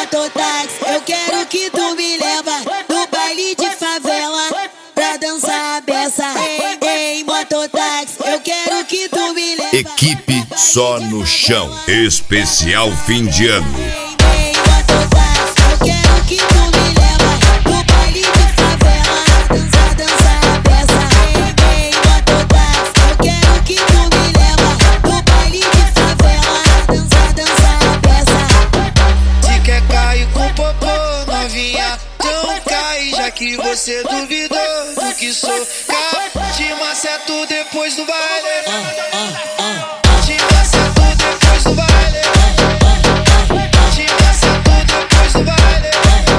mototáxi, eu quero que tu me leva no baile de favela pra dançar a beça. Ei, mototáxi, eu quero que tu me leva. Equipe Só no Chão, especial fim de ano. Ei, mototáxi, eu quero que tu me leva no baile de favela dançar a beça. Ei, mototáxi, eu quero que tu me leva no baile de favela dançar a beça. Se quer cair com popô, novinha, então cai, já que você duvidou do que sou. Te maceto depois do baile. Te maceto depois do baile. Te maceto depois do baile.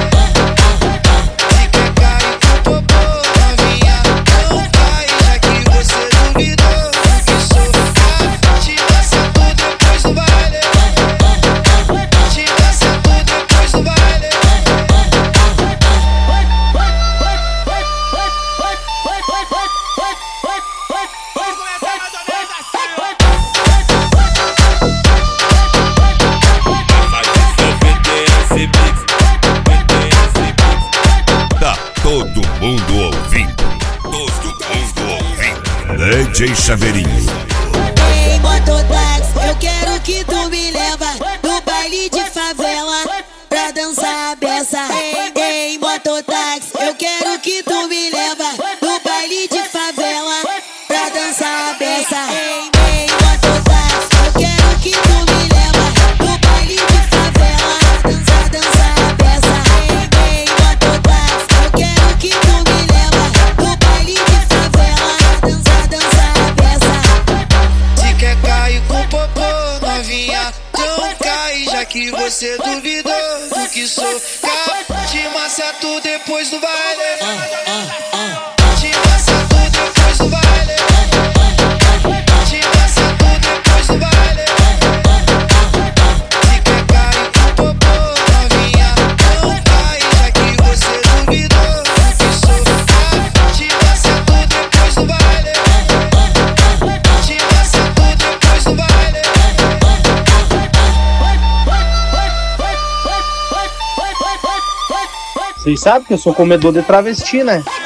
Se quer cair com popô, novinha, então cai, já que você duvidou do que sou. Te maceto depois do baile. Te maceto depois do baile. Tá todo mundo ouvindo. Todo mundo ouvindo. DJ Chaveirinho. Ei, mototáxi, eu quero que tu me leva no baile de favela pra dançar a beça. Ei, mototáxi, eu quero que tu me leva no baile de favela pra dançar a beça. Ei, mototáxi, eu quero que tu me leva no baile de favela dançar a beça. Ei, mototáxi, eu quero que tu me leva no baile de favela dançar a beça. Se quer cair com popô, novinha, então cai, já que você duvidou do que sou. Te maceto depois do baile. Te maceto depois do baile. Te maceto depois do baile. Se quer cair com popô, novinha, então cai, já que você duvidou do que sou. Te maceto depois do baile. Te maceto depois do baile. Vocês sabem que eu sou comedor de travesti, né?